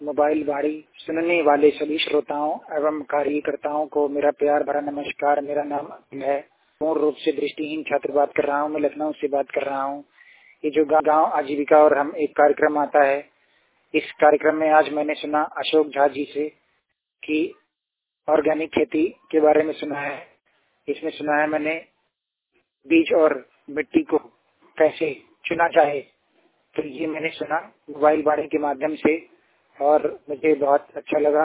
Mobile वाणी सुनने वाले सभी श्रोताओं एवं कार्यकर्ताओं को मेरा प्यार भरा नमस्कार। मेरा नाम अनिल है। पूर्ण रूप से दृष्टिहीन छात्र बात कर रहा हूँ। मैं लखनऊ से बात कर रहा हूँ। ये जो गांव आजीविका और हम एक कार्यक्रम आता है, इस कार्यक्रम में आज मैंने सुना अशोक झा जी से कि ऑर्गेनिक खेती के बारे में सुना है। इसमें सुना है मैंने बीज और मिट्टी को कैसे चुना जाए, तो ये मैंने सुना मोबाइल वाणी के माध्यम से और मुझे बहुत अच्छा लगा।